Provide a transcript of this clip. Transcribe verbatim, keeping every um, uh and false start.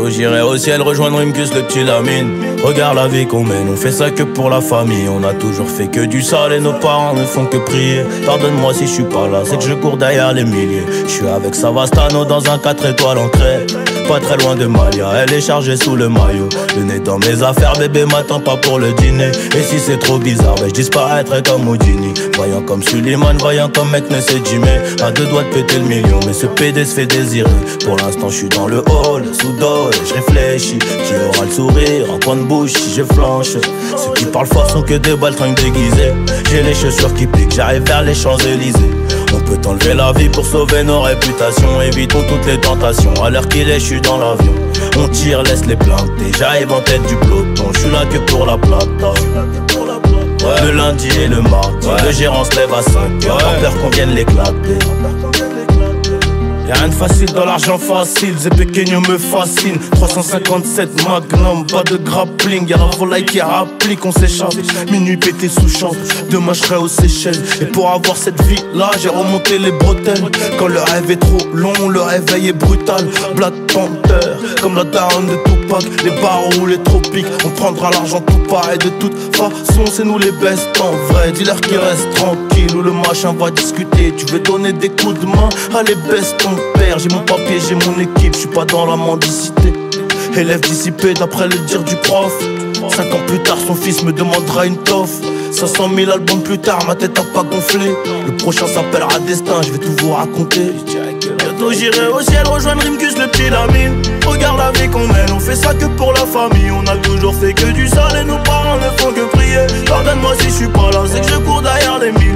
Bientôt j'irai au ciel rejoindre Rimkus, le petit Lamine. Regarde la vie qu'on mène, on fait ça que pour la famille. On a toujours fait que du sale et nos parents ne font que prier. Pardonne-moi si je suis pas là, c'est que je cours derrière les milliers. Je suis avec Savastano dans un quatre étoiles en crête. Pas très loin de Malia, elle est chargée sous le maillot. Le nez dans mes affaires, bébé m'attend pas pour le dîner. Et si c'est trop bizarre, ben je disparaîtrai comme Houdini. Voyant comme Suleiman, voyant comme mec ne sait Jimmy. À deux doigts de péter le million, mais ce P D se fait désirer. Pour l'instant je suis dans le hall, sous dos et je réfléchis. Qui aura le sourire, en coin de bouche si je flanche. Ceux qui parlent fort sont que des baltringues déguisés. J'ai les chaussures qui piquent, j'arrive vers les Champs-Élysées. On peut enlever la vie pour sauver nos réputations. Évitons toutes les tentations, à l'heure qu'il est je suis dans l'avion. On tire, laisse les planter, j'arrive en tête du peloton. Je suis là que pour la plata. Ouais. Le lundi et le mardi, ouais. Le gérant se lève à cinq heures, ouais. Peur qu'on vienne l'éclater. Y'a rien de facile dans l'argent facile, Zé Pequeño me fascine. Trois cent cinquante-sept Magnum, pas de grappling. Y'a la volaille qui applique, on s'échappe. Minuit pété sous champ, demain je serai aux Seychelles. Et pour avoir cette vie là, j'ai remonté les bretelles. Quand le rêve est trop long, le réveil est brutal. Black Panther, comme la daronne de Tupac. Les barreaux ou les tropiques, on prendra l'argent tout pareil. De toute façon c'est nous les best en vrai. Dis-leur qu'ils restent tranquilles ou le machin va discuter. Tu veux donner des coups de main, allez baisse ton père. J'ai mon papier, j'ai mon équipe, je suis pas dans la mendicité. Élève dissipé d'après le dire du prof. Cinq ans plus tard son fils me demandera une toffe. Cinq cent mille albums plus tard, ma tête a pas gonflé. Le prochain s'appellera Destin, je vais tout vous raconter. Bientôt j'irai au ciel rejoindre Rimkus, le petit Lamine. Regarde la vie qu'on mène, on fait ça que pour la famille. On a toujours fait que du sale et nos parents ne font que prier. Pardonne-moi si je suis pas là, c'est que je cours derrière les mille.